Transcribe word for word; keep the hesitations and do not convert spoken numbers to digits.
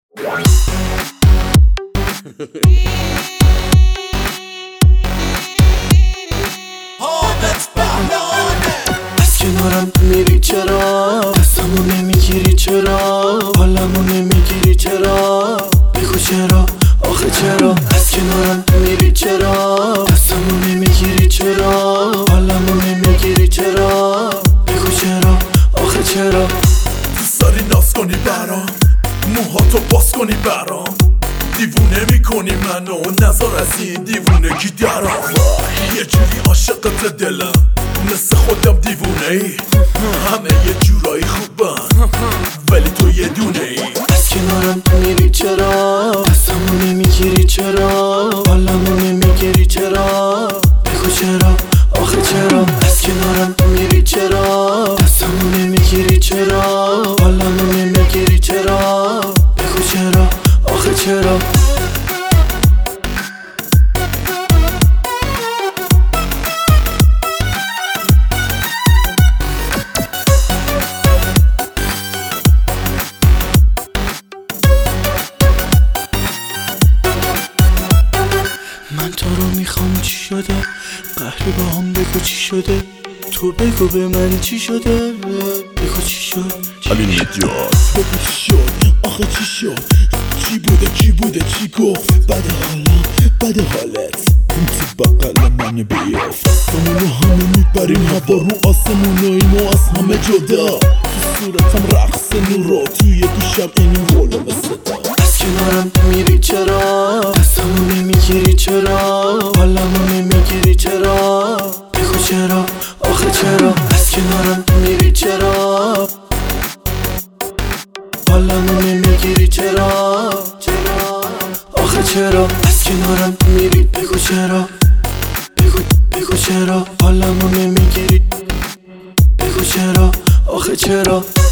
از کنارم میری چرا؟ دستمو نمیگیری چرا؟ حالمو نمیگیری چرا؟ بگو چرا؟ آخه چرا؟ از کنارم میری چرا؟ دستمو نمیگیری چرا؟ حالمو نمیگیری چرا؟ بگو چرا؟ آخه چرا؟ دوست داری ناز کنی برام، موهاتو باز کنی برام، دیوونه میکنی منو، نظر از این دیوونگی درام. یه جوری عاشقت دلم، مثل خودم دیوونه ای، همه یه جورایی خوبن ولی تو یه دونه ای. از کنارم میری چرا؟ دستمو نمیگیری چرا؟ حالمو نمیگیری چرا؟ بگو چرا؟ آخه چرا؟ از کنارم میری چرا؟ دستمو نمیگیری چرا؟ حالمو نمیگیری چرا؟ بگو چرا؟ آخه چرا؟ من تو رو میخوام، چی شده؟ قهری با هم بگو چی شده؟ تو بگو به من چی شده؟ بگو چی شد؟ علی نجات بگو چی شد؟ آخه چی شد؟ چی بوده چی بوده چی گفت؟ بد حالم بد حالت اون تو بقل من بیافت، همونو همه میبریم هوا رو آسمون و اینو از همه جدا، تو صورتم رقص نورا، توی گوشم این قوله مثل دا. از کنارم میری چرا؟ دستمو نمیگیری چرا؟ حالمو نمیگیری چرا؟ بگو چرا؟ آخه چرا؟ از کنارم میری چرا؟ حالمو نمیگیری چرا؟ چرا؟ آخه چرا؟ از کنارم میری، بگو چرا؟ بگو بگو چرا؟ حالمو نمیگیری، بگو چرا؟ آخه چرا؟